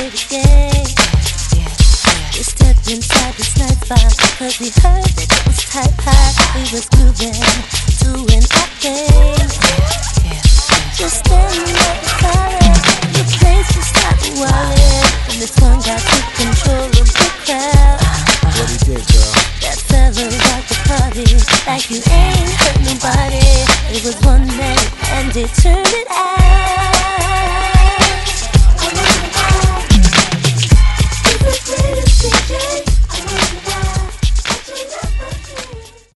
play the game. We stepped inside this night spot, cause we heard that it was type hot. We was grooving, doing our thing. Just standing at the corner, the place just started wildin', and this one guy took control of the crowd. What he did, girl? That fella rocked the party like you ain't hurt nobody. It was one man and it turned